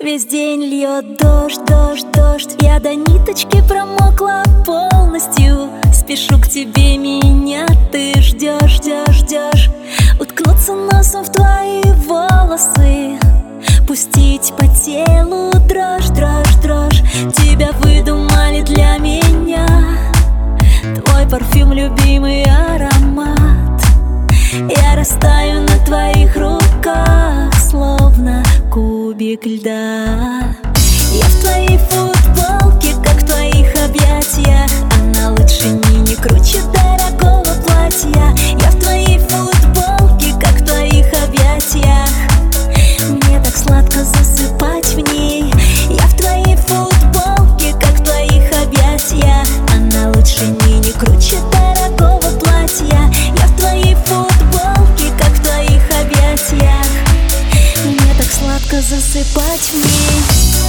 Весь день льет дождь, дождь, дождь. Я до ниточки промокла полностью. Спешу к тебе, меня ты ждешь, ждешь, ждешь. Уткнуться носом в твои волосы, пустить по телу дрожь, дрожь, дрожь. Тебя выдумали для меня, твой парфюм, любимый аромат. Я растаю на твоих руках, словно кубик льда. Я в твоей футболке, как в твоих объятиях. Она лучше не круче дорогого платья. Я в твоей футболке, как в твоих объятиях. Мне так сладко засыпать в ней. Я в твоей футболке, как в твоих объятиях. Она лучше не круче дорогого платья. Я в твоей футболке, как в твоих объятиях. Мне так сладко засыпать в ней.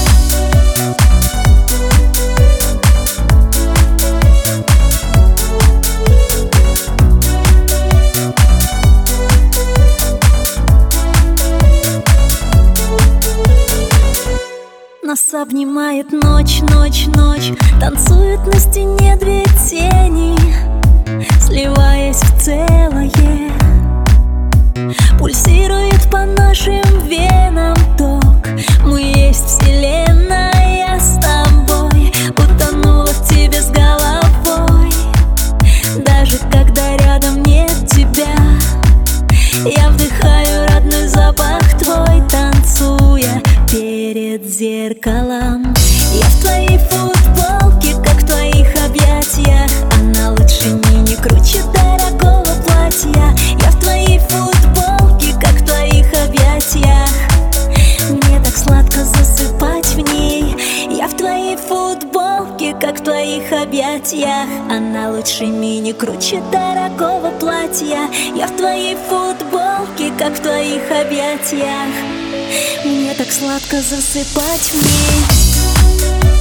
Нас обнимает ночь, ночь, ночь. Танцуют на стене две тени, сливаясь в целое. Пульсирует по нашим венам ток. Мы есть вселенная с тобой. Утонула в тебе с головой. Даже когда рядом нет тебя, я вдыхаю родной запах твой, танцуя перед зеркалом. Я в твоей футболке, как в твоих объятиях. Она лучше не круче дорогого платья. Я в твоей футболке, как в твоих объятиях. Мне так сладко засыпать в ней. Я в твоей футболке, как в твоих объятиях. Она лучше не круче дорогого платья. Я в твоей футболке, как в твоих объятиях. Мне так сладко засыпать в ней.